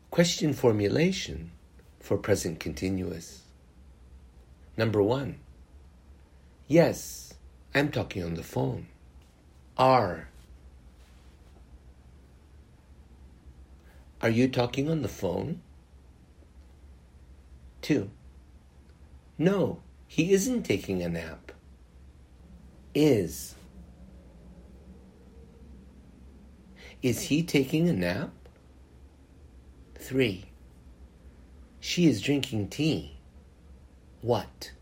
Question formulation for present continuous. Number 1. Yes, I'm talking on the phone. Are you talking on the phone? 2. No, he isn't taking a nap. Is he taking a nap? 3. She is drinking tea. What?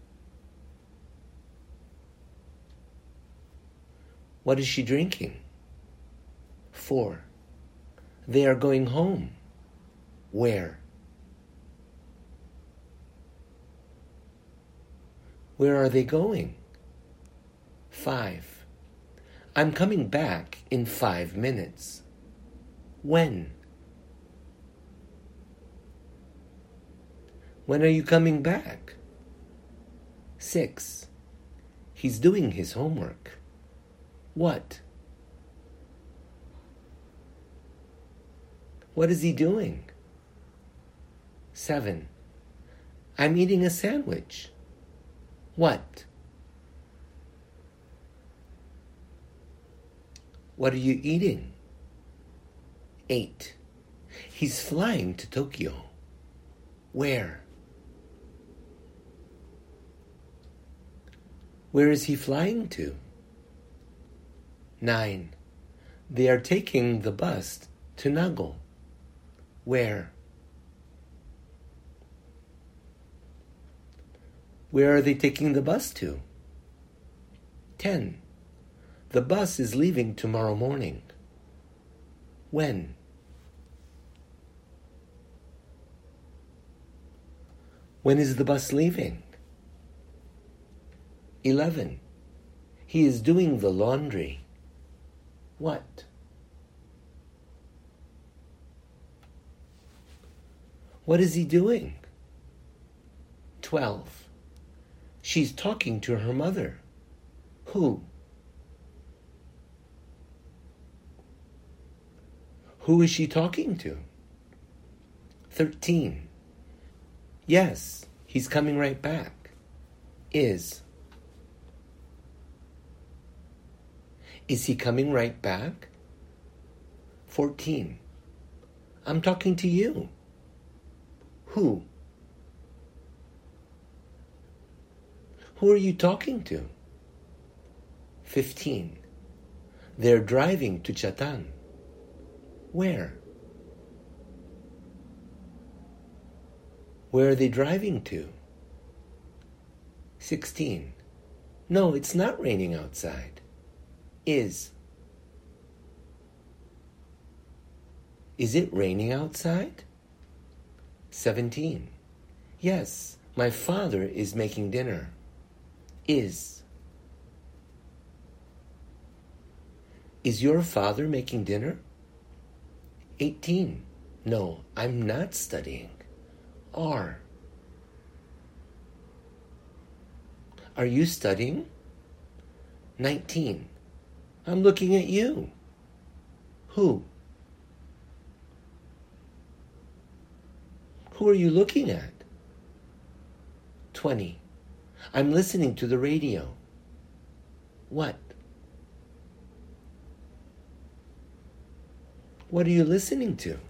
What is she drinking? 4. They are going home. Where? Where are they going? 5. I'm coming back in 5 minutes. When? When are you coming back? 6. He's doing his homework. What? What is he doing? 7. I'm eating a sandwich. What? What are you eating? 8. He's flying to Tokyo. Where? Where is he flying to? 9. They are taking the bus to Nago. Where? Where are they taking the bus to? 10. The bus is leaving tomorrow morning. When? When is the bus leaving? 11. He is doing the laundry. What? What is he doing? 12. She's talking to her mother. Who? Who is she talking to? 13. Yes, he's coming right back. Is he coming right back? 14. I'm talking to you. Who? Who are you talking to? 15. They're driving to Chatan. Where? Where are they driving to? 16. No, it's not raining outside. Is it raining outside? 17. Yes, my father is making dinner. Is your father making dinner? 18. No, I'm not studying. Are you studying? 19. I'm looking at you. Who? Who are you looking at? 20. I'm listening to the radio. What? What are you listening to?